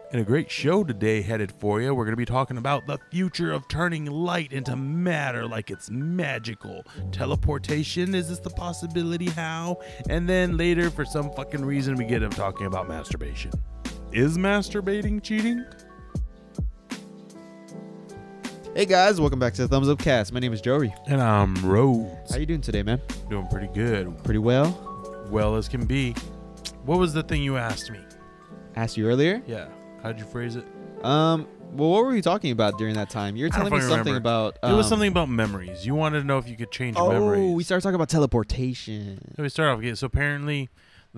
And a great show today headed for you. We're going to be talking about the future of turning light into matter like it's magical. Teleportation, is this the possibility? How? And then later, for some fucking reason, we get him talking about masturbation. Is masturbating cheating? Hey guys, welcome back to the Thumbs Up Cast. My name is Joey. And I'm Rhodes. How you doing today, man? Doing pretty good. Pretty well. Well as can be. What was the thing you asked me? Asked you earlier? Yeah. How'd you phrase it? Well, what were we talking about during that time? You were telling me something about... it was something about memories. You wanted to know if you could change memories. Oh, we started talking about teleportation. So we start off. So apparently,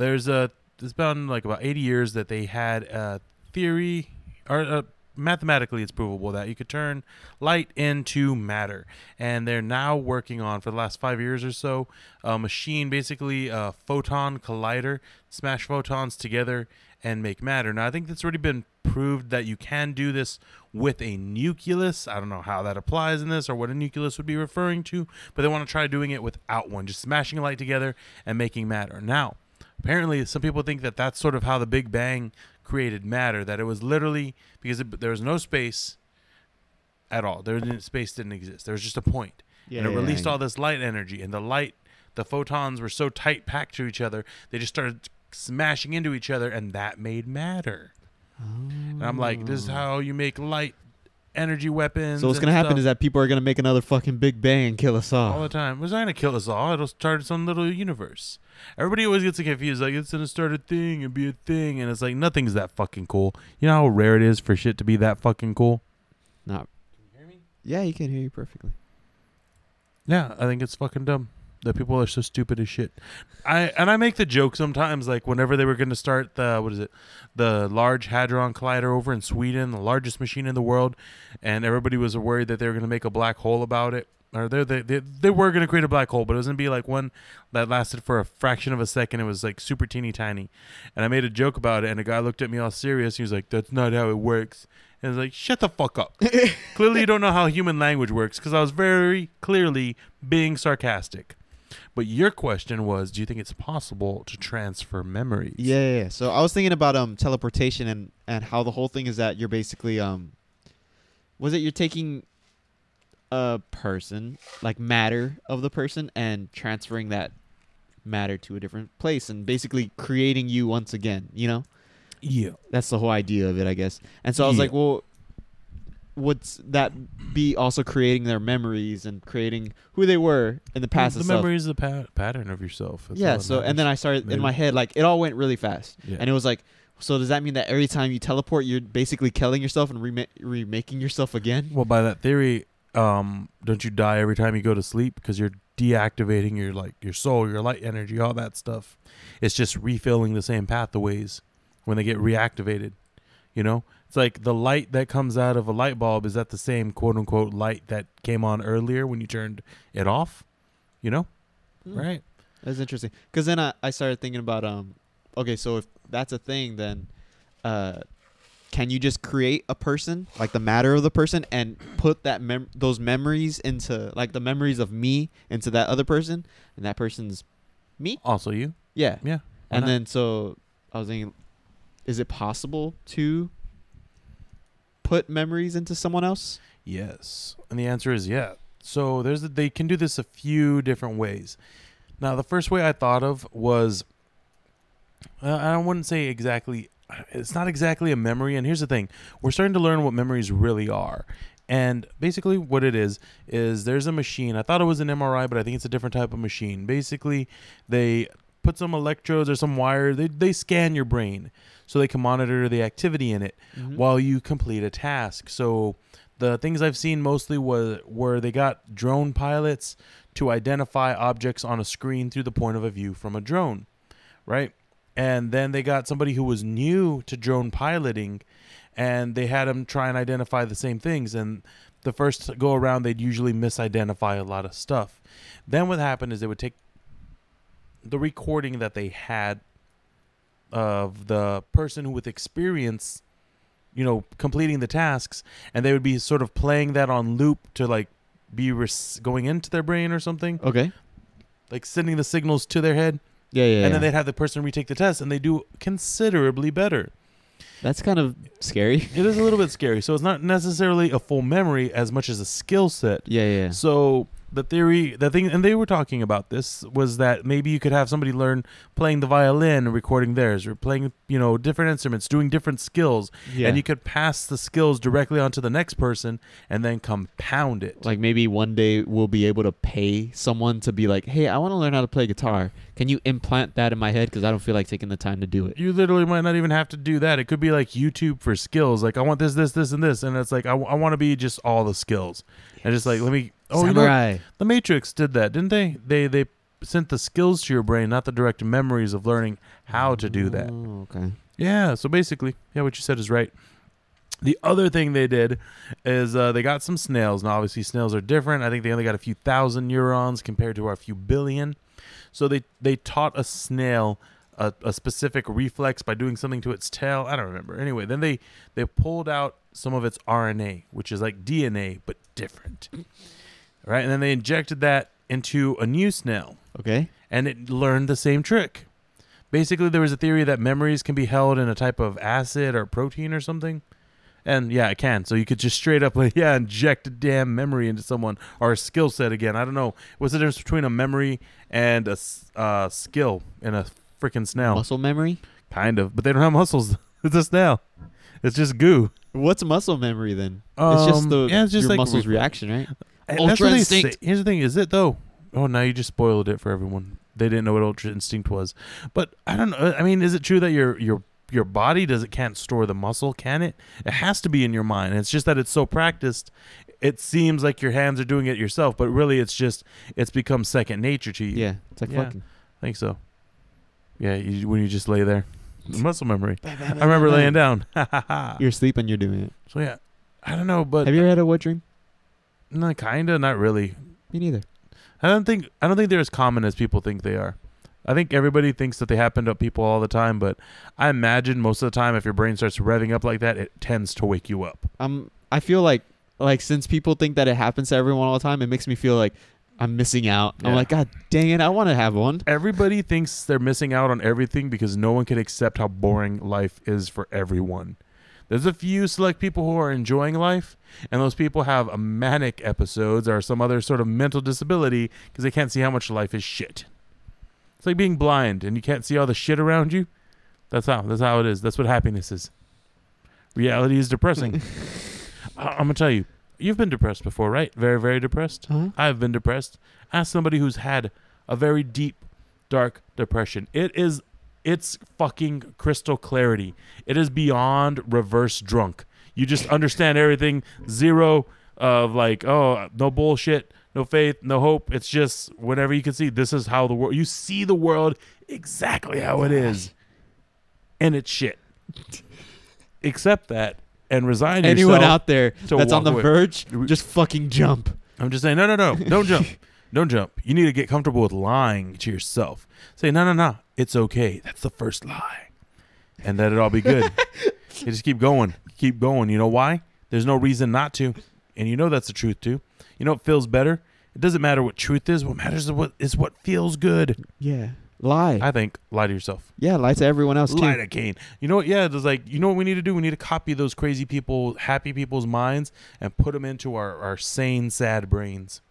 it's been like about 80 years that they had a theory, or mathematically it's provable that you could turn light into matter. And they're now working on, for the last 5 years or so, a machine, basically a photon collider, smash photons together and make matter. Now, I think that's already been proved that you can do this with a nucleus. I don't know how that applies in this or what a nucleus would be referring to, but they want to try doing it without one, just smashing light together and making matter. Now, apparently, some people think that that's sort of how the Big Bang created matter, that it was literally because there was no space at all. Space didn't exist. There was just a point. And it released all this light energy, and the photons were so tight packed to each other, they just started smashing into each other, and that made matter. And I'm like, this is how you make light energy weapons. So what's going to happen is that people are going to make another fucking Big Bang and kill us all the time. It was not going to kill us all. It'll start its own little universe. Everybody always gets confused, like it's going to start a thing and be a thing, and it's like nothing's that fucking cool. You know how rare it is for shit to be that fucking cool? Not. Can you hear me? Yeah, you can hear you perfectly. Yeah, I think it's fucking dumb that people are so stupid as shit. I make the joke sometimes, like whenever they were going to start the Large Hadron Collider over in Sweden, the largest machine in the world, and everybody was worried that they were going to make a black hole about it, or they were going to create a black hole, but it was going to be like one that lasted for a fraction of a second. It was like super teeny tiny, and I made a joke about it, and a guy looked at me all serious. He was like, "That's not how it works." And I was like, shut the fuck up. Clearly you don't know how human language works, because I was very clearly being sarcastic. But your question was, do you think it's possible to transfer memories? Yeah. So I was thinking about teleportation and how the whole thing is that you're basically you're taking a person, like matter of the person, and transferring that matter to a different place and basically creating you once again, you know? Yeah. That's the whole idea of it, I guess. And so I was like, well, would that be also creating their memories and creating who they were in the past? The memory is the pattern of yourself. That's so, and then I started in my head, like, it all went really fast. Yeah. And it was like, so does that mean that every time you teleport, you're basically killing yourself and remaking yourself again? Well, by that theory, don't you die every time you go to sleep? Because you're deactivating your soul, your light energy, all that stuff. It's just refilling the same pathways when they get reactivated, you know? It's like the light that comes out of a light bulb, is that the same quote-unquote light that came on earlier when you turned it off? You know? Right. That's interesting. Because then I started thinking about, okay, so if that's a thing, then can you just create a person, like the matter of the person, and put that those memories into, like the memories of me into that other person, and that person's me? Also you? Yeah. Yeah. And then so I was thinking, is it possible to put memories into someone else? Yes. And the answer is yeah. So they can do this a few different ways. Now, the first way I thought of was, I wouldn't say exactly, it's not exactly a memory. And here's the thing. We're starting to learn what memories really are. And basically what it is there's a machine. I thought it was an MRI, but I think it's a different type of machine. Basically, they put some electrodes or some wire. They scan your brain so they can monitor the activity in it while you complete a task. So the things I've seen mostly were they got drone pilots to identify objects on a screen through the point of a view from a drone, right? And then they got somebody who was new to drone piloting, and they had them try and identify the same things. And the first go around, they'd usually misidentify a lot of stuff. Then what happened is they would take the recording that they had of the person with experience, you know, completing the tasks, and they would be sort of playing that on loop to like be going into their brain or something. Okay. Like sending the signals to their head. Yeah. And then they'd have the person retake the test, and they do considerably better. That's kind of scary. It is a little bit scary. So it's not necessarily a full memory as much as a skill set. Yeah. So the thing, and they were talking about this, was that maybe you could have somebody learn playing the violin and recording theirs, or playing, different instruments, doing different skills, and you could pass the skills directly onto the next person and then compound it. Like maybe one day we'll be able to pay someone to be like, hey, I want to learn how to play guitar. Can you implant that in my head? Because I don't feel like taking the time to do it. You literally might not even have to do that. It could be like YouTube for skills. Like, I want this, and this. And it's like, I want to be just all the skills. Yes. And just like, let me... Oh, Samurai. The Matrix did that, didn't they? They sent the skills to your brain, not the direct memories of learning how to do that. Oh, okay. Yeah, so basically, what you said is right. The other thing they did is they got some snails. Now, obviously, snails are different. I think they only got a few thousand neurons compared to our few billion. So they taught a snail a specific reflex by doing something to its tail. I don't remember. Anyway, then they pulled out some of its RNA, which is like DNA, but different. Right? And then they injected that into a new snail. Okay. And it learned the same trick. Basically, there was a theory that memories can be held in a type of acid or protein or something. And yeah, it can. So you could just straight up inject a damn memory into someone, or a skill set again. I don't know. What's the difference between a memory and a skill in a freaking snail? Muscle memory? Kind of. But they don't have muscles. It's a snail. It's just goo. What's muscle memory then? It's just your like muscle's reaction, right? Ultra Instinct. Here's the thing. Is it though? Oh, now you just spoiled it for everyone. They didn't know what Ultra Instinct was. But I don't know. I mean, is it true that your body can't store the muscle? Can it? It has to be in your mind. It's just that it's so practiced. It seems like your hands are doing it yourself, but really it's become second nature to you. Yeah, it's like fucking. I think so. Yeah, when you just lay there. Muscle memory. I remember laying down. You're asleep and you're doing it. So yeah, I don't know, but have you ever had a wet dream? No, kinda, not really. Me neither. I don't think they're as common as people think they are. I think everybody thinks that they happen to people all the time, but I imagine most of the time if your brain starts revving up like that, it tends to wake you up. I feel like since people think that it happens to everyone all the time, it makes me feel like I'm missing out. Yeah. I'm like, God dang it, I want to have one. Everybody thinks they're missing out on everything because no one can accept how boring life is for everyone. There's a few select people who are enjoying life, and those people have manic episodes or some other sort of mental disability because they can't see how much life is shit. It's like being blind and you can't see all the shit around you. That's how it is. That's what happiness is. Reality is depressing. I'm going to tell you, you've been depressed before, right? Very, very depressed. Uh-huh. I've been depressed. Ask somebody who's had a very deep, dark depression. It's fucking crystal clarity. It is beyond reverse drunk. You just understand everything. Zero of like, oh, no bullshit, no faith, no hope. It's just whenever you can see, this is how the world, you see the world exactly how it is. And it's shit. Accept that and resign yourself. Anyone out there that's on the away. verge, just fucking jump. I'm just saying, no. Don't jump. Don't jump. You need to get comfortable with lying to yourself. Say, no. It's okay. That's the first lie. And that it'll all be good. You just keep going. Keep going. You know why? There's no reason not to. And you know that's the truth too. You know what feels better? It doesn't matter what truth is. What matters is what feels good. Yeah. Lie. I think lie to yourself. Yeah, lie to everyone else too. Lie to Kane. You know what? Yeah, there's like, you know what we need to do? We need to copy those crazy people, happy people's minds and put them into our sane, sad brains.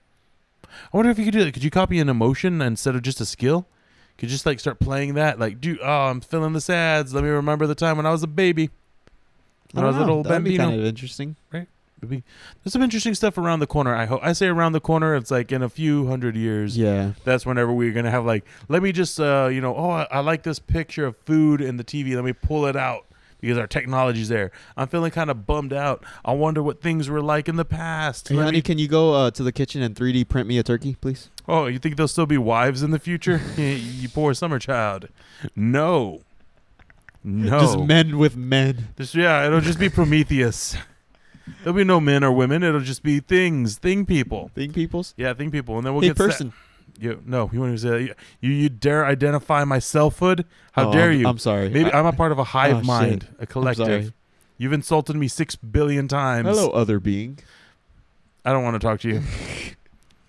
I wonder if you could do that. Could you copy an emotion instead of just a skill? Could you just like start playing that? Like, dude, I'm feeling the sads. Let me remember the time when I was a baby. When I was a little That'd be bambino. kind of interesting. Right? There's some interesting stuff around the corner. I say around the corner, it's like in a few hundred years. Yeah. That's whenever we're going to have like, let me just, I like this picture of food in the TV. Let me pull it out because our technology's there. I'm feeling kind of bummed out. I wonder what things were like in the past. Hey, honey, can you go to the kitchen and 3D print me a turkey, please? Oh, you think there'll still be wives in the future? You poor summer child. No. Just men with men. It'll just be Prometheus. There'll be no men or women. It'll just be thing people. Thing peoples? Yeah, thing people. And then we'll Hey, get person. You want to say you dare identify my selfhood? How dare you? I'm sorry. Maybe I'm a part of a hive mind, shit. a collective. I'm sorry. You've insulted me 6 billion times. Hello, other being. I don't want to talk to you.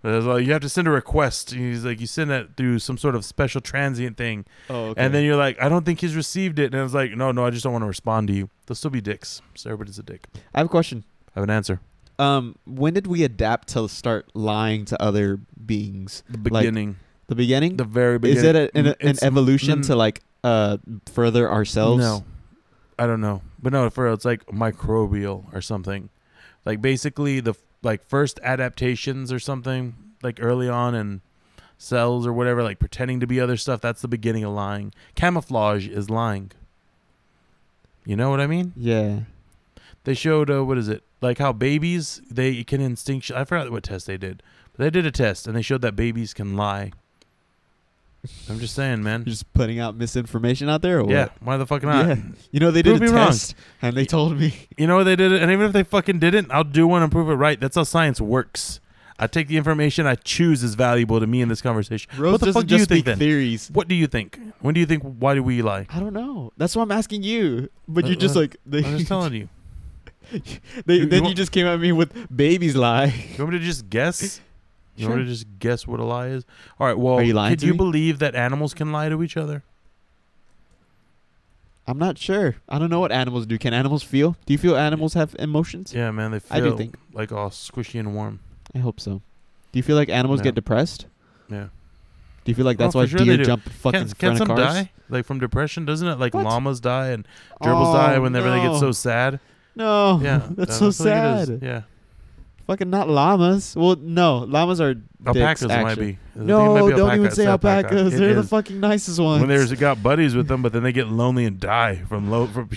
It's like, you have to send a request. And he's like, you send that through some sort of special transient thing. Oh, okay. And then you're like, I don't think he's received it. And I was like, no, I just don't want to respond to you. They'll still be dicks. So everybody's a dick. I have a question. I have an answer. When did we adapt to start lying to other beings? The beginning. The beginning? The very beginning. Is it an It's- evolution no, to like further ourselves? No. I don't know. But no, for real, it's like microbial or something. Like basically the first adaptations or something, like early on in cells or whatever, like pretending to be other stuff, that's the beginning of lying. Camouflage is lying. You know what I mean? Yeah. They showed, what is it? Like how babies, they can instinctually, I forgot what test they did. But they did a test and they showed that babies can lie. I'm just saying, man. You're just putting out misinformation out there, or Yeah, what? why the fuck not? Yeah. You know, they did Prove a me wrong. test, and they told me. You know what they did it? And even if they fucking didn't, I'll do one and prove it right. That's how science works. I take the information I choose is valuable to me in this conversation. Rose what the doesn't fuck do you just think speak then? theories. What do you think? When do you think, why do we lie? I don't know. That's what I'm asking you. But you're just uh, like I'm just telling you. you then you want- just came at me with babies lie. You want me to just guess? You want Sure. me to just guess what a lie is? All right, well, Are you lying could to you me? believe that animals can lie to each other? I'm not sure. I don't know what animals do. Can animals feel? Do you feel animals have emotions? Yeah, man, they feel I do think. like all squishy and warm. I hope so. Do you feel like animals No. get depressed? Yeah. Do you feel like that's Oh, why for sure they deer do. jump fucking Can in front some of cars? die? Like from depression? Doesn't it? Like What? llamas die and gerbils die whenever they get no. so sad? No, Yeah. that's so what I think it is. sad. Yeah. Fucking not llamas. Well, no, llamas are Alpacas dicks, might actually. be. I think it No, might be don't even alpaca. say It's alpaca. alpacas. It They're the is. fucking nicest ones. When there's got buddies with them, but then they get lonely and die from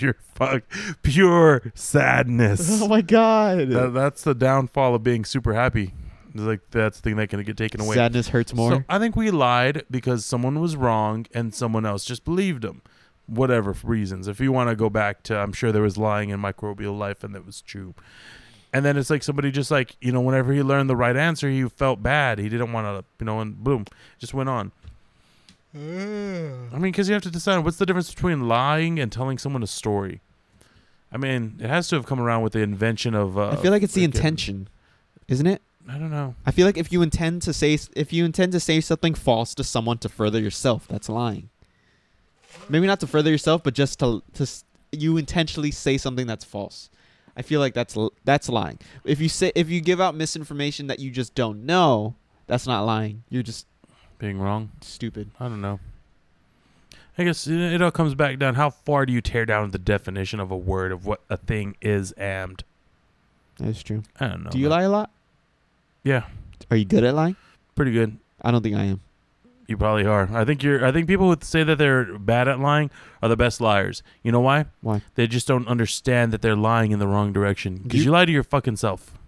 pure sadness. Oh my god. That's the downfall of being super happy. It's like that's the thing that can get taken away. Sadness hurts more. So I think we lied because someone was wrong and someone else just believed them, whatever reasons. If you want to go back to, I'm sure there was lying in microbial life and that was true. And then it's like somebody just like, whenever he learned the right answer, he felt bad. He didn't want to, and boom, just went on. I mean, because you have to decide what's the difference between lying and telling someone a story. I mean, it has to have come around with the invention of. I feel like it's the freaking- intention, isn't it? I don't know. I feel like if you intend to say something false to someone to further yourself, that's lying. Maybe not to further yourself, but just you intentionally say something that's false. I feel like that's lying. If you give out misinformation that you just don't know, that's not lying. You're just Being wrong. stupid. I don't know. I guess it all comes back down. How far do you tear down the definition of a word of what a thing is and? That's true. I don't know. Do you man. lie a lot? Yeah, Are you good at lying? pretty good. I don't think I am. You probably are. I think people who say that they're bad at lying are the best liars. You know why? Why? They just don't understand that they're lying in the wrong direction. Because You- you lie to your fucking self.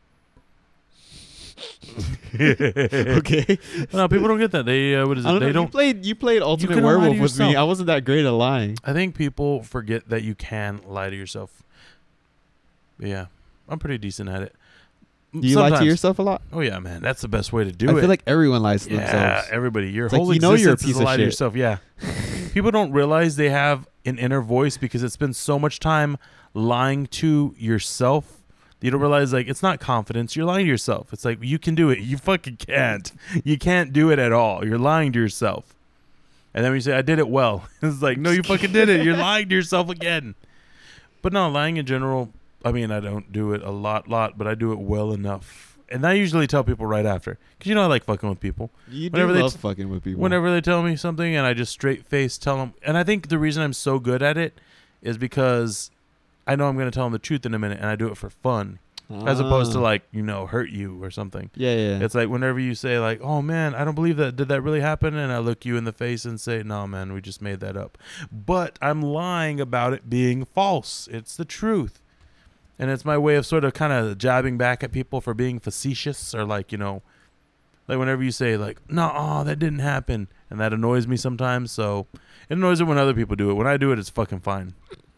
Okay. No, people don't get that. They what is it? I don't They know. don't. You played Ultimate can lie to Werewolf with me. yourself. I wasn't that great at lying. I think people forget that you can lie to yourself. But yeah, I'm pretty decent at it. Do you lie to Sometimes. yourself a lot? Oh yeah, man, that's the best way to do I it. feel like everyone lies to yeah, themselves. everybody. Your It's like, whole you know you're a existence is piece a of lie to shit. yourself. Yeah. People don't realize they have an inner voice because it's been so much time lying to yourself. You don't realize, like, it's not confidence. You're lying to yourself. It's like, you can do it. You fucking can't. You can't do it at all. You're lying to yourself. And then when you say, I did it well, it's like, no, you fucking did it. You're lying to yourself again. But no, lying in general, I mean, I don't do it a lot, but I do it well enough. And I usually tell people right after. Because, I like fucking with people. You Whenever do they love t- fucking with people. Whenever they tell me something and I just straight face tell them. And I think the reason I'm so good at it is because I know I'm going to tell them the truth in a minute and I do it for fun. As opposed to, like, hurt you or something. Yeah. It's like whenever you say, like, oh, man, I don't believe that. Did that really happen? And I look you in the face and say, no, man, we just made that up. But I'm lying about it being false. It's the truth. And it's my way of sort of kind of jabbing back at people for being facetious or, like, like whenever you say, like, no, that didn't happen. And that annoys me sometimes. So it annoys it when other people do it. When I do it, it's fucking fine.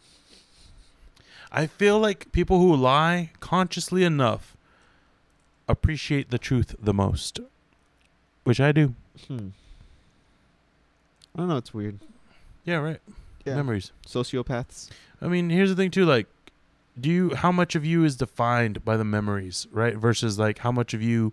I feel like people who lie consciously enough appreciate the truth the most, which I do. I don't know. It's weird. Yeah, right. Yeah. Memories. Sociopaths. I mean, here's the thing too. Like, how much of you is defined by the memories, right? Versus like how much of you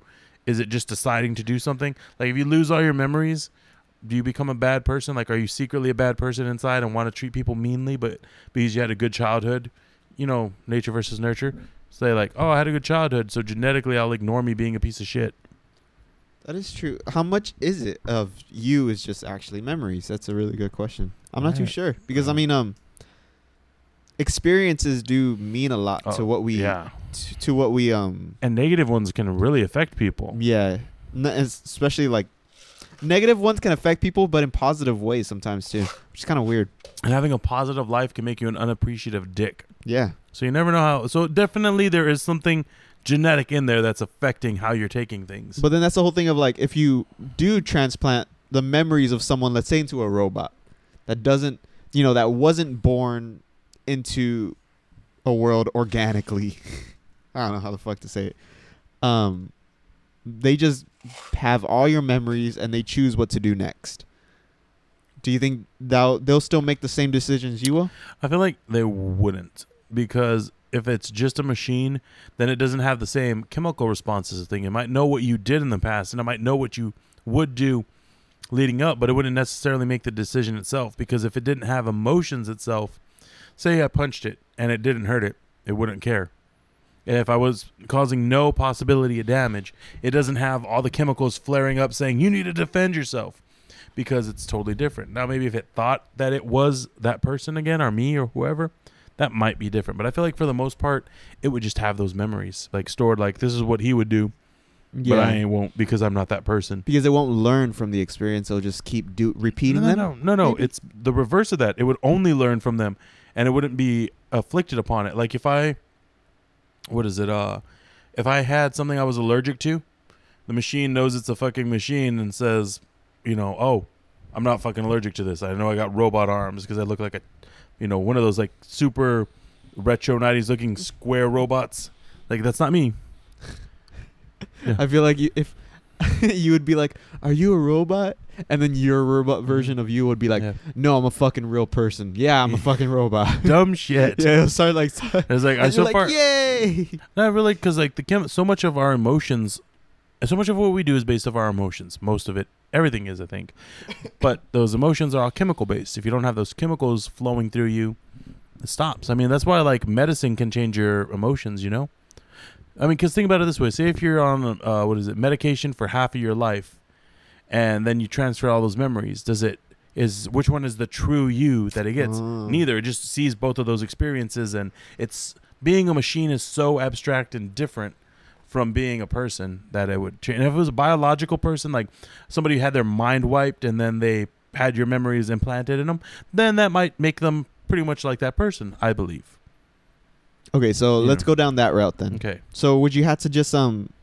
Is it just deciding to do something? Like if you lose all your memories, do you become a bad person? Like, are you secretly a bad person inside and want to treat people meanly, but because you had a good childhood? You know, nature versus nurture. Say like, oh, I had a good childhood, so genetically I'll ignore me being a piece of shit. That is true. How much is it of you is just actually memories? That's a really good question. I'm not too Right. sure because I mean, experiences do mean a lot to what we Yeah. to what we And negative ones can really affect people. yeah, especially like negative ones can affect people, but in positive ways sometimes too, which is kind of weird. And having a positive life can make you an unappreciative dick. Yeah. So you never know how. So definitely there is something genetic in there that's affecting how you're taking things. But then that's the whole thing of like if you do transplant the memories of someone, let's say into a robot that doesn't, that wasn't born into a world organically. I don't know how the fuck to say it. They just have all your memories and they choose what to do next. Do you think they'll still make the same decisions you will? I feel like they wouldn't, because if it's just a machine, then it doesn't have the same chemical responses to thing. It might know what you did in the past, and it might know what you would do leading up, but it wouldn't necessarily make the decision itself, because if it didn't have emotions itself, say I punched it and it didn't hurt it, it wouldn't care. And if I was causing no possibility of damage, it doesn't have all the chemicals flaring up saying you need to defend yourself, because it's totally different. Now, maybe if it thought that it was that person again, or me or whoever, that might be different. But I feel like for the most part, it would just have those memories like stored, like this is what he would do, but I won't, because I'm not that person. Because it won't learn from the experience. It'll just keep repeating them. No. Maybe? It's the reverse of that. It would only learn from them, and it wouldn't be afflicted upon it. Like if I had something I was allergic to, the machine knows it's a fucking machine and says, oh, I'm not fucking allergic to this. I know I got robot arms because I look like one of those like super retro 90s looking square robots. Like that's not me. Yeah. I feel like if you would be like, "Are you a robot?" And then your robot version of you would be like, Yeah. "No, I'm a fucking real person. Yeah, I'm a fucking robot." Dumb shit. Yeah, it'll start like, It's like and so you're far. like, "Yay!" Not really, because like so much of our emotions, so much of what we do is based off our emotions. Most of it, everything is, I think. But those emotions are all chemical based. If you don't have those chemicals flowing through you, it stops. I mean, that's why like medicine can change your emotions. I mean, because think about it this way: say if you're on medication for half of your life, and then you transfer all those memories, which one is the true you that it gets? Neither. It just sees both of those experiences, and it's being a machine is so abstract and different from being a person that it would change. And if it was a biological person, like somebody who had their mind wiped and then they had your memories implanted in them, then that might make them pretty much like that person, I believe. Okay, so Yeah. let's go down that route then. Okay. So would you have to just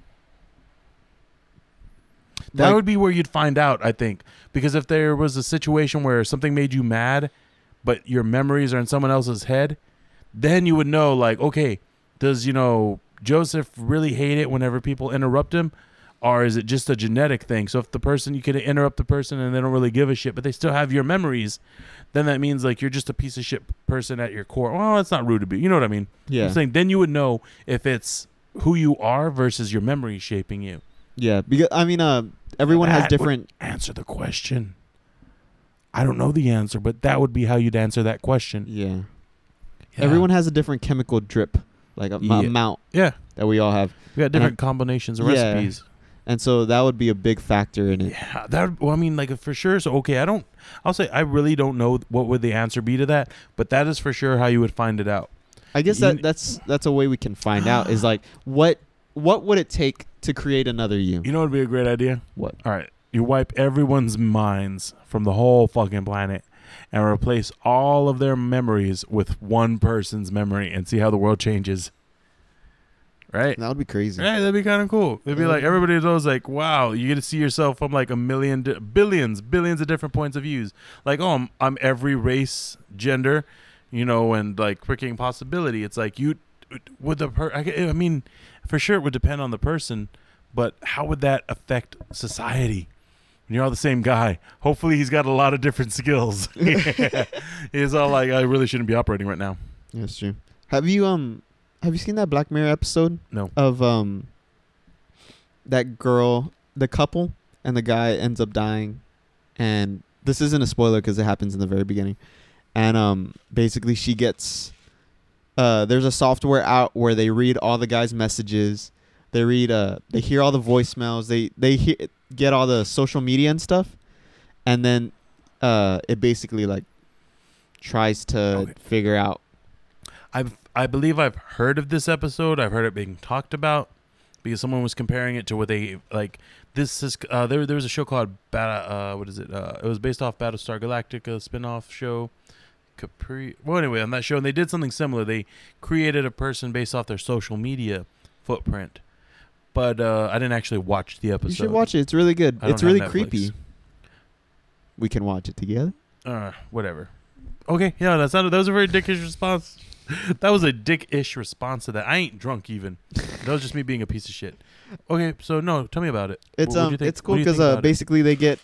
That like- would be where you'd find out, I think. Because if there was a situation where something made you mad, but your memories are in someone else's head, then you would know, like, okay, does, Joseph really hate it whenever people interrupt him? Or is it just a genetic thing? So if you can interrupt the person and they don't really give a shit, but they still have your memories, then that means, like, you're just a piece of shit person at your core. Well, it's not rude to be. You know what I mean? yeah, I'm saying then you would know if it's who you are versus your memory shaping you. yeah, because I mean, everyone has That different. Answer the question. I don't know the answer, but that would be how you'd answer that question. Yeah. Yeah. Everyone has a different chemical drip, like Yeah. amount Yeah. that we all have, We got different combinations of Yeah. recipes. and so that would be a big factor in it. Yeah. I mean, like, for sure. So, okay, I'll say I really don't know what would the answer be to that, but that is for sure how you would find it out. I guess You- that's a way we can find out is like what would it take to create another you? You know what would be a great idea? What? All right. You wipe everyone's minds from the whole fucking planet and replace all of their memories with one person's memory and see how the world changes. Right? That would be crazy. Right, that'd be kind of cool. It'd be Yeah. like everybody knows, like, wow, you get to see yourself from like billions of different points of views. Like, oh, I'm every race, gender, and like freaking possibility. It's like I mean, for sure it would depend on the person, but how would that affect society? When you're all the same guy. Hopefully, he's got a lot of different skills. He's all like, I really shouldn't be operating right now. That's true. Have you seen that Black Mirror episode? No. Of that girl, the couple, and the guy ends up dying, and this isn't a spoiler because it happens in the very beginning, and basically she gets there's a software out where they read all the guy's messages, they hear all the voicemails, they get all the social media and stuff, and then it basically like tries to figure out. I believe I've heard of this episode. I've heard it being talked about because someone was comparing it to what they like. This is there was a show called what is it? It was based off Battlestar Galactica spin-off show. Well, anyway, on that show, and they did something similar. They created a person based off their social media footprint. But I didn't actually watch the episode. You should watch it. It's really good. It's really Netflix. creepy. We can watch it together. Whatever. Okay, yeah, that was a very dickish response. That was a dick-ish response to that. I ain't drunk even. That was just me being a piece of shit. Okay, so no, tell me about it. It's What'd you think? it's cool What do you think because about it? basically they get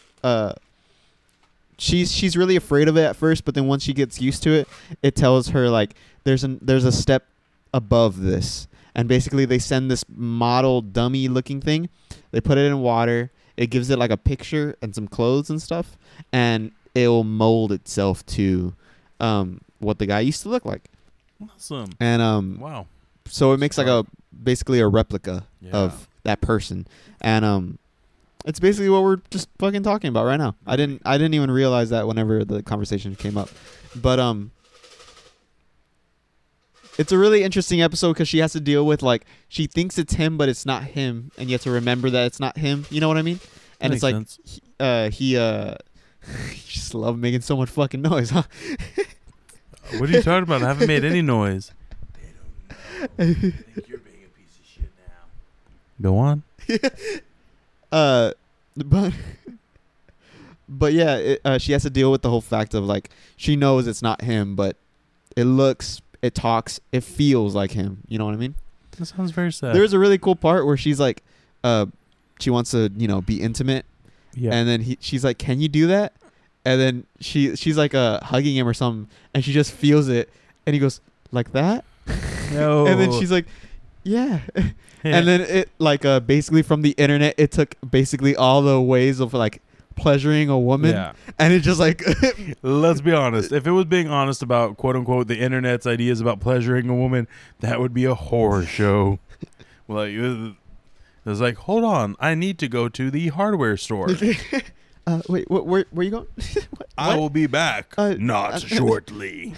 she's really afraid of it at first, but then once she gets used to it, it tells her like there's a step above this, and basically they send this model dummy looking thing, they put it in water, it gives it like a picture and some clothes and stuff, and it will mold itself to what the guy used to look like. Awesome. And Wow. so it makes like basically a replica Yeah. of that person, and it's basically what we're just fucking talking about right now. I didn't even realize that whenever the conversation came up, but it's a really interesting episode because she has to deal with like she thinks it's him, but it's not him, and you have to remember that it's not him. You know what I mean? And it's like he just love making so much fucking noise, huh? What are you talking about? I haven't made any noise. They don't know. I think you're being a piece of shit now. Go on. But yeah, she has to deal with the whole fact of like she knows it's not him, but it looks, it talks, it feels like him. You know what I mean? That sounds very sad. There's a really cool part where she's like, she wants to, be intimate, yeah. and then she's like, "Can you do that?" And then she's like hugging him or something, and she just feels it, and he goes like that, No. and then she's like, "Yeah." And then it like basically from the internet, it took basically all the ways of like pleasuring a woman, yeah. and it just like Let's be honest. If it was being honest about quote unquote the internet's ideas about pleasuring a woman, that would be a horror show. Like it was like, hold on, I need to go to the hardware store. wait, where you going? What? I will be back. Not uh, shortly.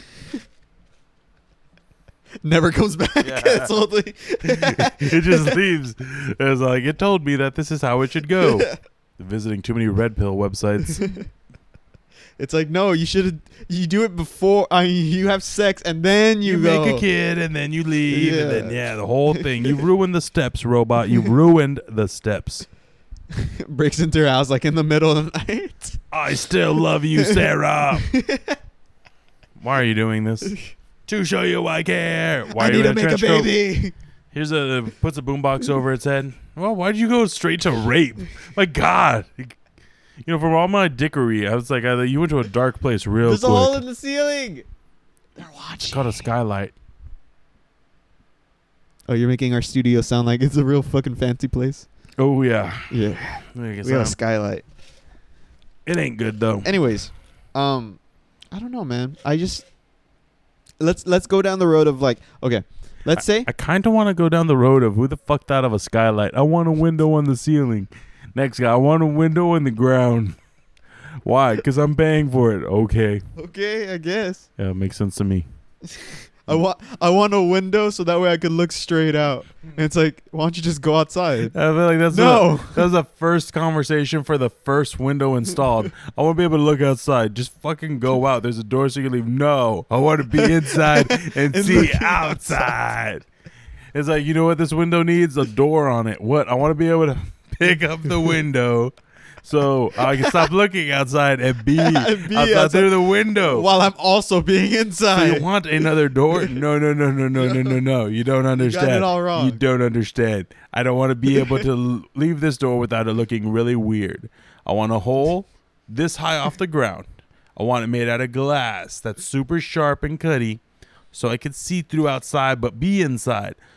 Never comes back. Yeah. It's totally It just leaves. It's like it told me that this is how it should go. Visiting too many red pill websites. It's like, no, you do it before you have sex and then you go. Make a kid and then you leave and then Yeah. the whole thing. You ruined the steps, robot. You ruined the steps. Breaks into her house like in the middle of the night. I still love you, Sarah. Why are you doing this? To show you I care. Why I are you need to in make a trench coat? baby. Puts a boombox over its head. Well, why'd you go straight to rape? My God. From all my dickery, I was like, you went to a dark place real There's quick. a hole in the ceiling. They're It's watching. called a skylight. Oh, you're making our studio sound like it's a real fucking fancy place. Oh, yeah. Yeah, I guess we got a skylight. it ain't good, though. Anyways, I don't know, man. I just let's go down the road of like, okay, let's say I kind of want to go down the road of who the fuck thought of a skylight. I want a window on the ceiling. Next guy, I want a window in the ground. Why? Because I'm paying for it. Okay. okay, I guess. Yeah, it makes sense to me. I want a window so that way I could look straight out. And it's like, why don't you just go outside? I feel like that's No. that's the first conversation for the first window installed. I want to be able to look outside. Just fucking go out. There's a door so you can leave. No, I want to be inside and And see look outside. It's like, you know what this window needs? A door on it. What? I want to be able to pick up the window so I can stop looking outside and be outside through the window. While I'm also being So inside. you want another door? No. You don't understand. it all wrong. You don't understand. I don't want to be able to leave this door without it looking really weird. I want a hole this high off the ground. I want it made out of glass that's super sharp and cutty so I can see through outside but be inside.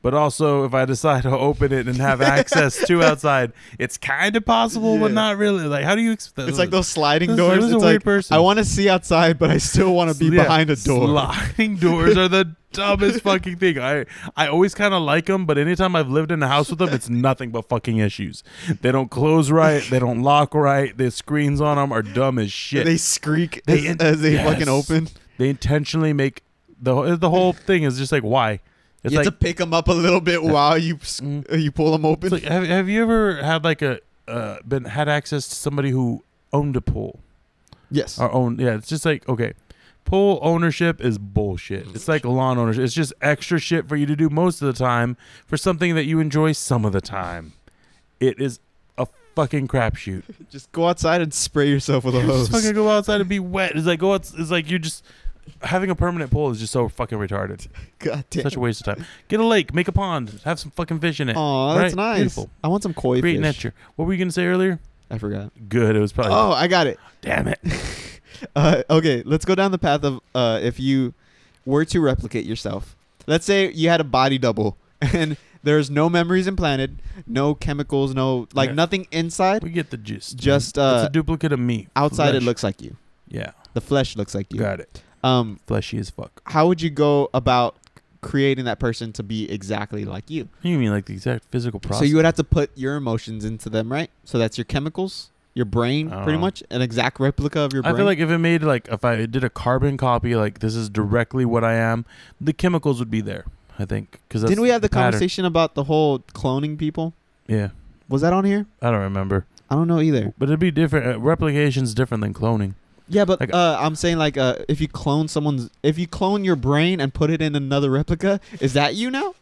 But also, if I decide to open it and have access to outside, it's kind of possible, but Yeah. not really. Like, how do you expect? It's like those sliding This doors. is a It's weird like person. I want to see outside, but I still want to be Yeah, behind a door. Sliding doors are the dumbest fucking thing. I always kind of like them, but anytime I've lived in a house with them, it's nothing but fucking issues. They don't close right. They don't lock right. The screens on them are dumb as shit. They skreak They- as they yes. fucking open. They intentionally make the whole thing is just like, why? It's You have like, to pick them up a little bit while you you pull them open. it's like have you ever had like had access to somebody who owned a pool yes. or owned? Yeah, it's just like, okay, pool ownership is bullshit. It's like lawn ownership. It's just extra shit for you to do most of the time for something that you enjoy some of the time. It is a fucking crapshoot. Just go outside and spray yourself with a hose. Just fucking go outside and be wet. It's like it's like you just having a permanent pool is just so fucking retarded. God damn. Such a waste of time. Get a lake, make a pond, have some fucking fish in it. Aw, that's Right? nice. Beautiful. I want some koi Create fish. nature. What were you gonna say earlier? I forgot. Good. It was probably. Oh, I got it. Damn it. Okay, let's go down the path of if you were to replicate yourself. Let's say you had a body double and there's no memories implanted, no chemicals, no Yeah. nothing inside. We get the gist. Just, it's a duplicate of me. Outside it Flesh. looks like you. Yeah. The flesh looks like you. Got it. Fleshy as fuck. How would you go about creating that person to be exactly like you? You mean like the exact physical process? So you would have to put your emotions into them, right? So that's your chemicals, your brain, pretty much an exact replica of your brain. I feel like if it made if I did a carbon copy, like this is directly what I am, the chemicals would be there. I think because didn't we have the pattern. conversation about the whole cloning people? Yeah, Was that on here? I don't remember, I don't know either. but it'd be different. Replication's different than cloning. Yeah, but Like- I'm saying if you clone if you clone your brain and put it in another replica, is that you now?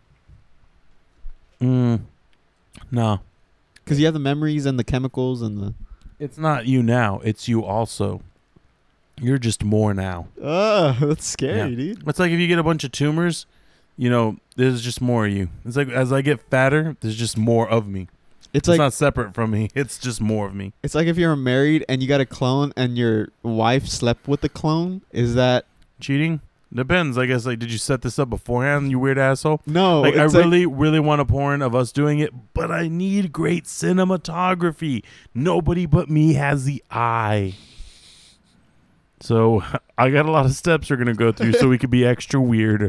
No, Because you have the memories and the chemicals and the. it's not you now. It's you also. You're just more now. That's scary, Yeah. dude. It's like if you get a bunch of tumors, there's just more of you. It's like as I get fatter, there's just more of me. It's It's like not separate from me. It's just more of me. it's like if you're married and you got a clone and your wife slept with the clone. Is that Cheating? Depends. I guess, like, did you set this up beforehand, you weird asshole? no? Like, I it's really, really want a porn of us doing it, but I need great cinematography. Nobody but me has the eye. So I got a lot of steps we're going to go through so we could be extra weird.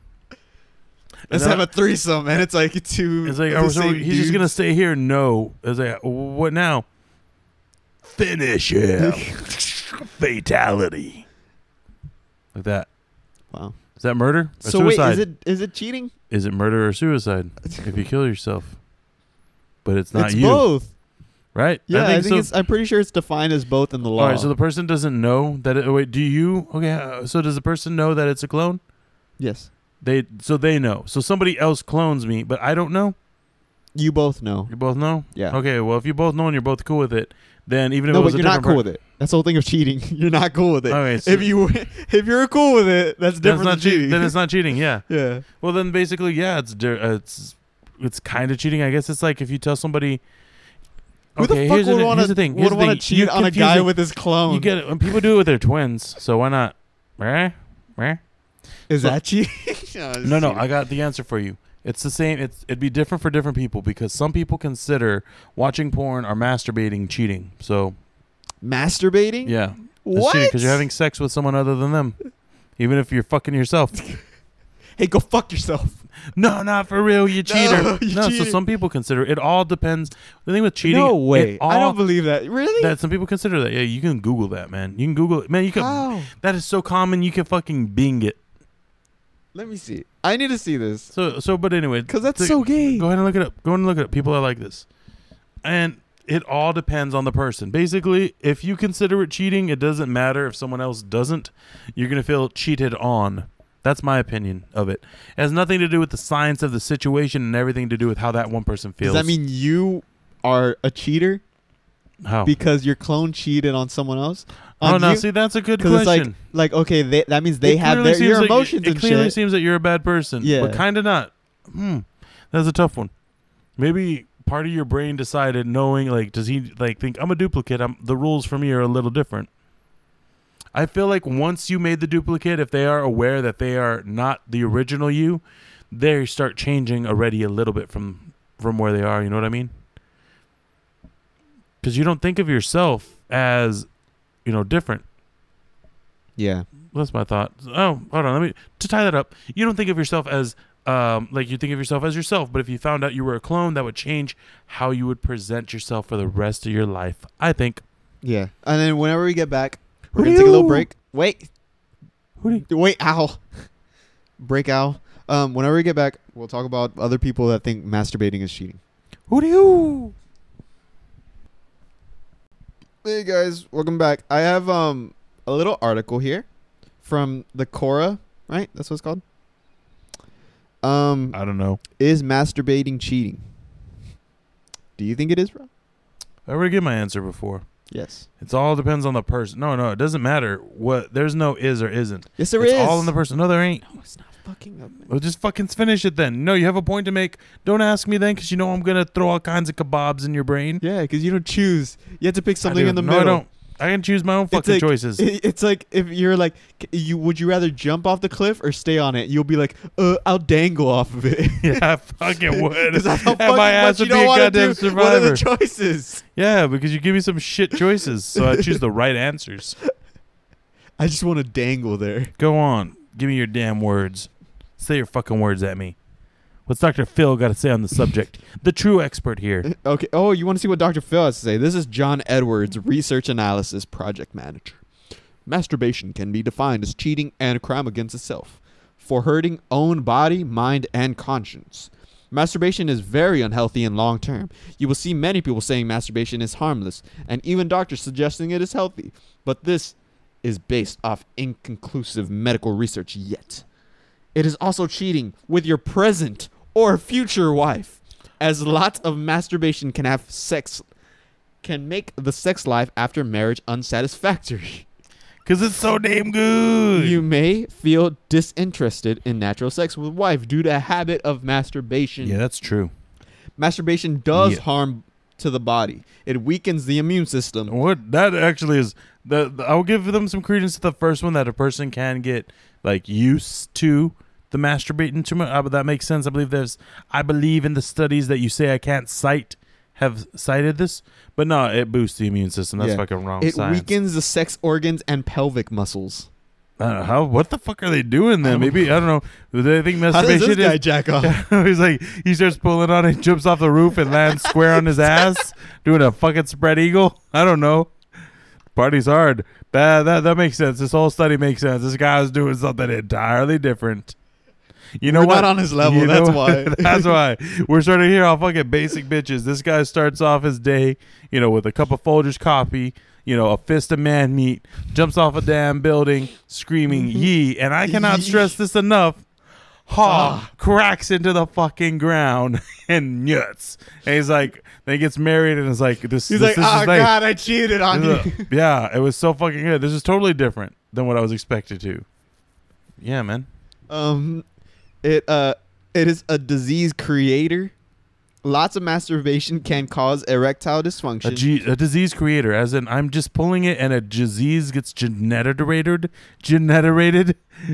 Let's And have a threesome, and it's like two. It's like, the oh, so same he's just going to dudes. stay here? No. It's like, what now? Finish him. Fatality. Like that. Wow. Is that murder or So suicide? wait, is it cheating? Is it murder or suicide if you kill yourself? But it's not It's you, both. right? Yeah, I think so. it's. I'm pretty sure it's defined as both in the law. All right, so the person doesn't know that. Wait, do you? Okay, so does the person know that it's a clone? yes, They know. So somebody else clones me, but I don't know. you both know. You both know. Yeah. Okay, well, if you both know and you're both cool with it, then even if No, it was but a you're not different cool with it. That's the whole thing of cheating. You're not cool with it. Okay, so If you're cool with it, that's that's different not than cheating. Then it's not cheating. Yeah. yeah. Well, then basically, yeah, it's kind of cheating. I guess it's like if you tell somebody. Who Okay, the fuck here's would the want here's the thing. to Here's the thing. cheat You're on a guy confusing- with his clone? You get it when people do it with their twins. So why not? Meh? Meh? Is so- that cheating? No, it's No, cheating. I got the answer for you. It's the same. It'd be different for different people because some people consider watching porn or masturbating cheating. So Masturbating? yeah, What? Because you're having sex with someone other than them, even if you're fucking yourself. Hey, go fuck yourself. No, not for real. You cheater. you So cheated. some people consider it. It all depends. The thing with cheating. No way. It all, I don't believe that. Really? that. Some people consider that. Yeah, you can Google that, man. You can Google it, man. You can. How? That is so common. You can fucking Bing it. Let me see. I need to see this. But anyway, Because that's so gay. Go ahead and look it up. Go ahead and look it up. People are like this. And it all depends on the person. Basically, if you consider it cheating, it doesn't matter if someone else doesn't. You're going to feel cheated on. That's my opinion of it. It has nothing to do with the science of the situation and everything to do with how that one person feels. Does that mean you are a cheater how? because your clone cheated on someone else? Oh, On no. you? See, that's a good 'Cause it's question. like okay, that means they It have clearly seems your like emotions It and clearly shit. seems that you're a bad person. Yeah. But kind of not. That's a tough one. Maybe part of your brain decided knowing, like, does he, like, think, I'm a duplicate. The rules for me are a little different. I feel like once you made the duplicate, if they are aware that they are not the original you, they start changing already a little bit from where they are. You know what I mean? Because you don't think of yourself as, different. Yeah. That's my thought. Oh, hold on. To tie that up, you don't think of yourself as, you think of yourself as yourself, but if you found out you were a clone, that would change how you would present yourself for the rest of your life, I think. Yeah. And then whenever we get back, we're going to take a little break. Wait, ow. Break, owl. Whenever we get back, we'll talk about other people that think masturbating is cheating. Hoo-dee-hoo. Hey guys, welcome back. I have a little article here from the Quora, right? That's what it's called. I don't know. Is masturbating cheating? Do you think it is, bro? I already gave my answer before. Yes. It all depends on the person. No, it doesn't matter what. There's no is or isn't. Yes, there it's is. all in the person. No, there ain't. No, it's not fucking up, man. Well, just fucking finish it then. No, you have a point to make. Don't ask me then, because I'm gonna throw all kinds of kebabs in your brain. Yeah, because you don't choose. You have to pick something in the middle. No, I don't. I can choose my own fucking choices. It's like if you're like, would you rather jump off the cliff or stay on it? You'll be like, I'll dangle off of it. Yeah, I fucking would. Because I don't and my ass would be a goddamn survivor. What are the choices? Yeah, because you give me some shit choices, so I choose the right answers. I just want to dangle there. Go on. Give me your damn words. Say your fucking words at me. What's Dr. Phil got to say on the subject? The true expert here. Okay. Oh, you want to see what Dr. Phil has to say? This is John Edwards, Research Analysis Project Manager. Masturbation can be defined as cheating and a crime against the self for hurting own body, mind, and conscience. Masturbation is very unhealthy in long term. You will see many people saying masturbation is harmless, and even doctors suggesting it is healthy. But this is based off inconclusive medical research yet. It is also cheating with your present or future wife, as lots of masturbation can make the sex life after marriage unsatisfactory. Because it's so damn good. You may feel disinterested in natural sex with wife due to a habit of masturbation. Yeah, that's true. Masturbation does harm to the body. It weakens the immune system. What that actually is, I'll give them some credence to the first one, that a person can get used to the masturbating too much. But that makes sense. I believe in the studies that you say I can't cite have cited this, but no, it boosts the immune system. That's fucking wrong. It science. weakens the sex organs and pelvic muscles. I don't know what the fuck are they doing then? Maybe I don't know. Do they think How masturbation does this guy jack off? He's like, he starts pulling on it, jumps off the roof and lands square on his ass, doing a fucking spread eagle. I don't know. Party's hard. That makes sense. This whole study makes sense. This guy was doing something entirely different. You know We're what? not on his level. That's why. That's why. We're starting to hear all fucking basic bitches. This guy starts off his day, with a cup of Folgers coffee, a fist of man meat, jumps off a damn building screaming yee. And I cannot stress this enough. Cracks into the fucking ground and nuts. And he's like, then he gets married and is like, this. He's this, like, this oh is God, I cheated on you. Yeah, it was so fucking good. This is totally different than what I was expected to. Yeah, man. It is a disease creator. Lots of masturbation can cause erectile dysfunction. A disease creator, as in I'm just pulling it and a disease gets generated. Generated.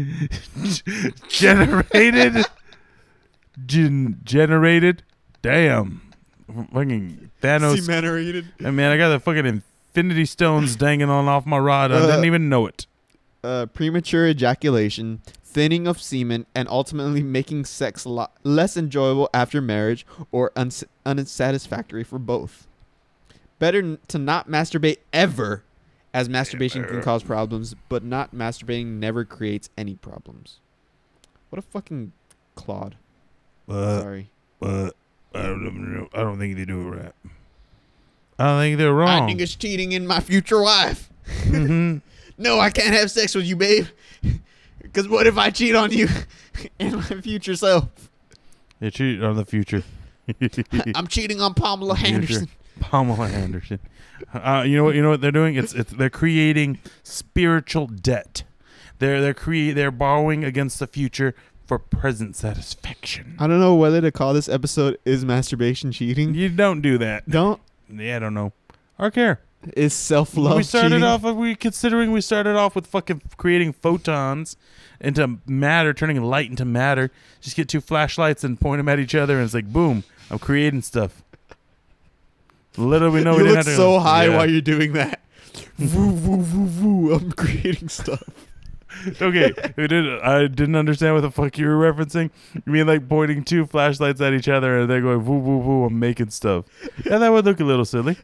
Damn. Fucking Thanos. Semenerated. I mean, I got the fucking infinity stones dangling on off my rod. I didn't even know it. Premature ejaculation, thinning of semen, and ultimately making sex less enjoyable after marriage or unsatisfactory for both. Better to not masturbate ever, as masturbation can cause problems, but not masturbating never creates any problems. What a fucking clod. Sorry. I don't think they do it right. I don't think they're wrong. I think it's cheating in my future wife. Mm-hmm. No, I can't have sex with you, babe. Because what if I cheat on you and my future self? You cheat on the future. I'm cheating on Pamela Anderson. Pamela Anderson. You know what they're doing? They're creating spiritual debt. They're borrowing against the future for present satisfaction. I don't know whether to call this episode "Is Masturbation Cheating?" You don't do that. Don't. Yeah, I don't know. Or care. Is self-love We started cheating? off. We started off with fucking creating photons into matter, turning light into matter. Just get two flashlights and point them at each other, and it's like, boom! I'm creating stuff. Little we know we You didn't look have to. so high Yeah. while you're doing that. Woo, woo, woo, woo. I'm creating stuff. Okay, I didn't understand what the fuck you were referencing. You mean like pointing two flashlights at each other and they're going woo woo woo? I'm making stuff. Yeah, that would look a little silly.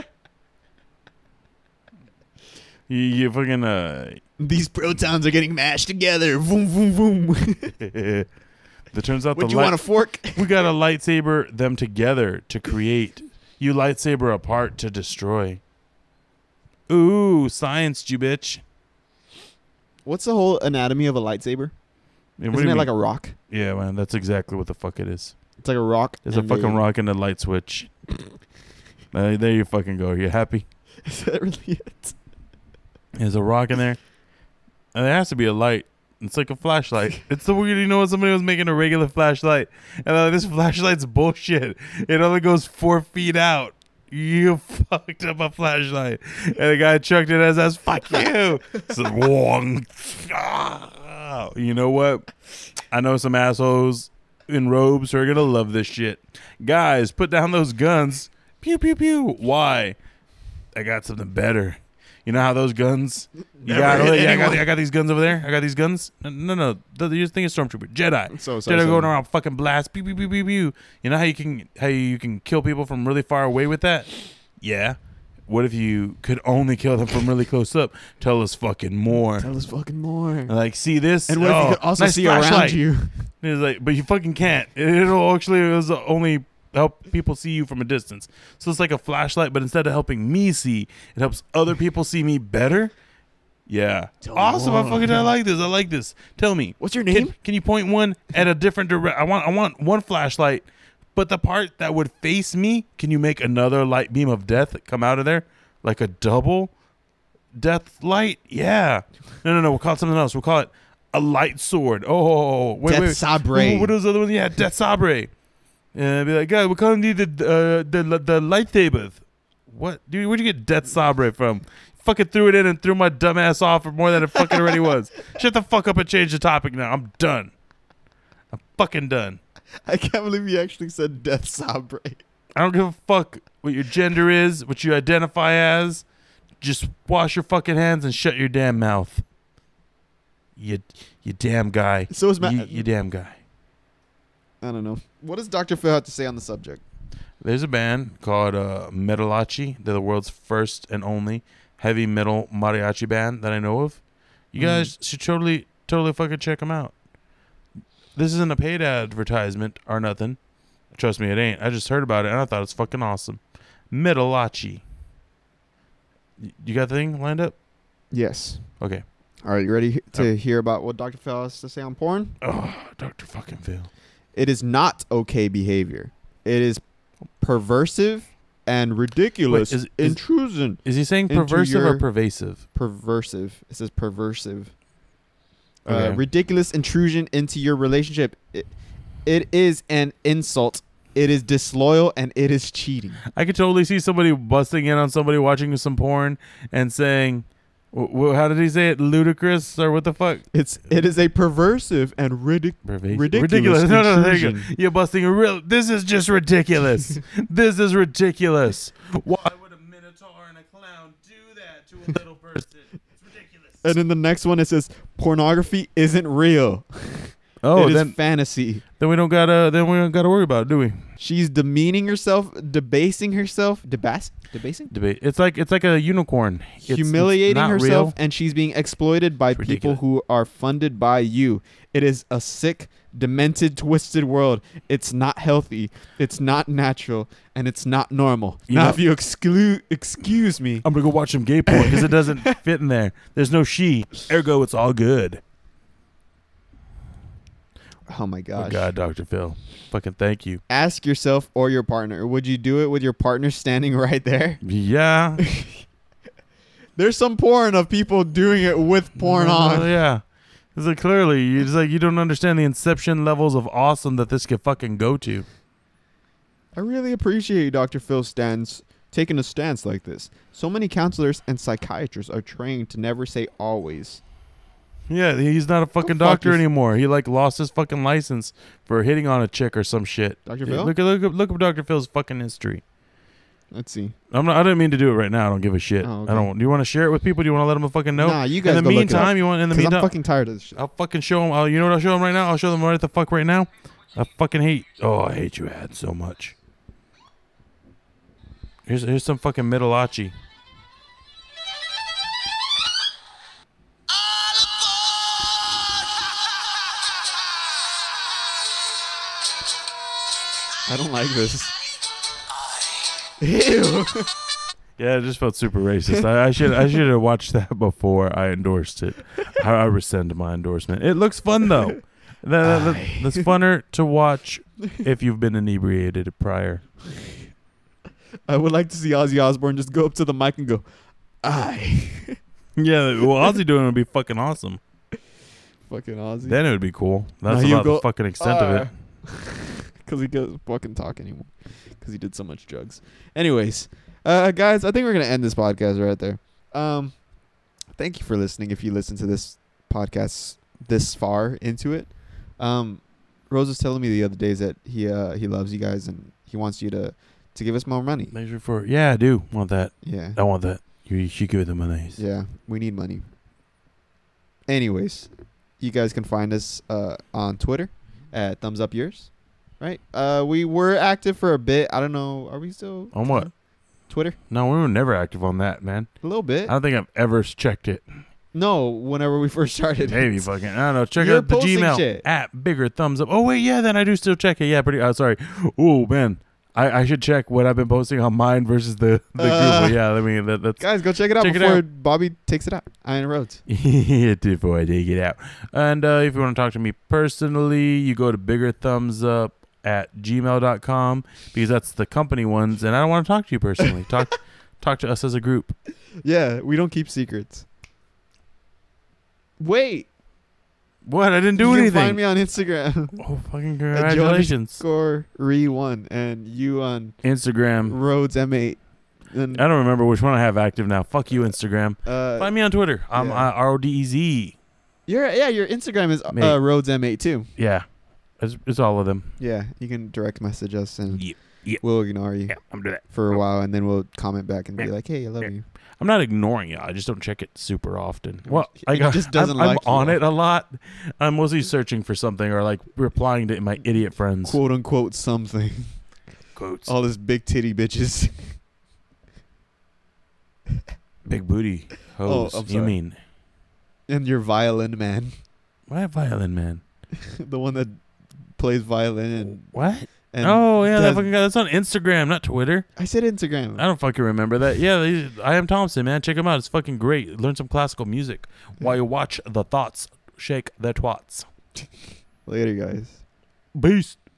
You fucking These protons are getting mashed together. Boom, boom, boom. It turns out Would you want a fork? we got a lightsaber them together to create. You lightsaber apart to destroy. Ooh, science, you bitch. What's the whole anatomy of a lightsaber? And what do Isn't you it like mean? a rock? Yeah, man, that's exactly what the fuck it is. It's like a rock. There's a and fucking rock and a light switch. There you fucking go. You happy? Is that really it? There's a rock in there. And there has to be a light. It's like a flashlight. It's the weird, when somebody was making a regular flashlight. And this flashlight's bullshit. It only goes 4 feet out. You fucked up a flashlight. And the guy chucked it as ass. Fuck you. So, wong. You know what? I know some assholes in robes who are going to love this shit. Guys, put down those guns. Pew, pew, pew. Why? I got something better. You know how those guns? You got, I got these guns over there. I got these guns. No. You think it's Stormtrooper, Jedi. Jedi going around fucking blast. Pew, pew, pew, pew, pew. You know how you can kill people from really far away with that? Yeah. What if you could only kill them from really close up? Tell us fucking more. Tell us fucking more. Like, see this? And what if you could also nice see flashlight. around you? It's like, but you fucking can't. It'll only help people see you from a distance. So it's like a flashlight, but instead of helping me see, it helps other people see me better. Yeah. Tell Awesome. more. I like this. Tell me. What's your name? Can you point one at a different direction? I want one flashlight, but the part that would face me, can you make another light beam of death come out of there? Like a double death light? Yeah. No. We'll call it something else. We'll call it a light sword. Oh, wait. Death Sabre. What are those other ones? Yeah, Death Sabre. And be like, guys, we calling you the lightsabers. What, dude? Where'd you get Death Sabre from? Fucking threw it in and threw my dumb ass off for more than it fucking already was. Shut the fuck up and change the topic now. I'm done. I'm fucking done. I can't believe you actually said Death Sabre. I don't give a fuck what your gender is, what you identify as. Just wash your fucking hands and shut your damn mouth. You damn guy. So is you damn guy. I don't know. What does Dr. Phil have to say on the subject? There's a band called Metalachi. They're the world's first and only heavy metal mariachi band that I know of. You guys should totally fucking check them out. This isn't a paid advertisement or nothing. Trust me, it ain't. I just heard about it and I thought it's fucking awesome. Metalachi. You got the thing lined up? Yes. Okay. All right, you ready to hear about what Dr. Phil has to say on porn? Oh, Dr. fucking Phil. It is not okay behavior. It is perversive and ridiculous Wait, is- intrusion. Is he saying Into perversive or your- pervasive? Perversive. It says perversive. Okay. Ridiculous intrusion into your relationship. It is an insult. It is disloyal and it is cheating. I could totally see somebody busting in on somebody watching some porn and saying, how did he say it? Ludicrous or what the fuck? It is a perversive and Pervasive. ridiculous No, there you go. intrusion. You're busting a real. This is just ridiculous. This is ridiculous. Why would a minotaur and a clown do that to a little person? It's ridiculous. And in the next one it says pornography isn't real. Oh, it is then fantasy. we don't gotta worry about it, do we? She's demeaning herself, debasing herself, debasing, Debate. It's like a unicorn. It's humiliating not herself, real. and she's being exploited by It's people ridiculous. who are funded by you. It is a sick, demented, twisted world. It's not healthy. It's not natural, and it's not normal. You Now, know- if you excuse me, I'm gonna go watch some gay porn because it doesn't fit in there. There's no she. Ergo, it's all good. oh my gosh. Oh God, Dr. Phil, fucking thank you. Ask yourself or your partner, would you do it with your partner standing right there? Yeah. There's some porn of people doing it with porn on. Yeah. It's like clearly, you don't understand the inception levels of awesome that this could fucking go to. I really appreciate Dr. Phil stands taken a stance like this. So many counselors and psychiatrists are trained to never say always. Yeah, he's not a fucking fuck doctor is- anymore. He like lost his fucking license for hitting on a chick or some shit. Dr. Phil? Look up Dr. Phil's fucking history. Let's see. I didn't mean to do it right now. I don't give a shit. Oh, okay. I don't. Do you want to share it with people? Do you want to let them fucking know? Nah, you guys In the go look it up. meantime, you want in the 'Cause meantime. I'm fucking tired of this shit. I'll fucking show them. You know what I'll show them right now? I'll show them right the fuck right now. I fucking hate. Oh, I hate you ads so much. Here's some fucking Mitalachi. I don't like this. Ew. Yeah, it just felt super racist. I should have watched that before I endorsed it. I rescind my endorsement. It looks fun though. That's funner to watch if you've been inebriated prior. I would like to see Ozzy Osbourne just go up to the mic and go, "I." Yeah, what Ozzy doing would be fucking awesome. Fucking Ozzy. Then it would be cool. That's No, he'll about the go, fucking extent of it. Because he doesn't fucking talk anymore. Because he did so much drugs. Anyways, guys, I think we're going to end this podcast right there. Thank you for listening if you listen to this podcast this far into it. Rose was telling me the other days that he loves you guys and he wants you to give us more money. Measure for yeah, I do want that. Yeah. I want that. You should give it the money. Yeah, we need money. Anyways, you guys can find us on Twitter at Thumbs Up Yours, right? We were active for a bit. I don't know. Are we still On what? Twitter? No, we were never active on that, man. A little bit. I don't think I've ever checked it. No, whenever we first started. Maybe fucking I don't know. Check You're out the posting Gmail shit. at Bigger Thumbs Up. Oh wait, yeah, then I do still check it. Yeah, pretty. Sorry. Oh man, I should check what I've been posting on mine versus the group. But yeah, I mean that's Guys, go check it out Check it before out. Bobby takes it out. Iron Roads. before I take it out. And if you want to talk to me personally, you go to biggerthumbsup@gmail.com because that's the company ones, and I don't want to talk to you personally. Talk to us as a group. Yeah, we don't keep secrets. Wait. What? I didn't do you anything. can find me on Instagram. Oh, fucking congratulations. Score Re1 and you on Instagram. Rhodes M8. And I don't remember which one I have active now. Fuck you, Instagram. Find me on Twitter. I'm yeah. RODEZ. your Instagram is Mate. Rhodes M8 too. Yeah. It's all of them. Yeah, you can direct message us and Yeah. we'll ignore you I'm doing that. for a while and then we'll comment back and be Yeah. like, "Hey, I love Yeah. you." I'm not ignoring you. I just don't check it super often. Well, He just doesn't I'm like you. on it a lot. I'm mostly searching for something or like replying to my idiot friends. Quote unquote something. Quotes. All this big titty bitches. Big booty hoes. I'm You sorry. mean And your violin man. what violin man? The one that plays violin and What? and Oh yeah, that does- fucking guy. That's on Instagram, not Twitter. I said Instagram. I don't fucking remember that. Yeah, I am Thompson, man. Check him out. It's fucking great. Learn some classical music while you watch the thoughts shake their twats. Later, guys. Beast.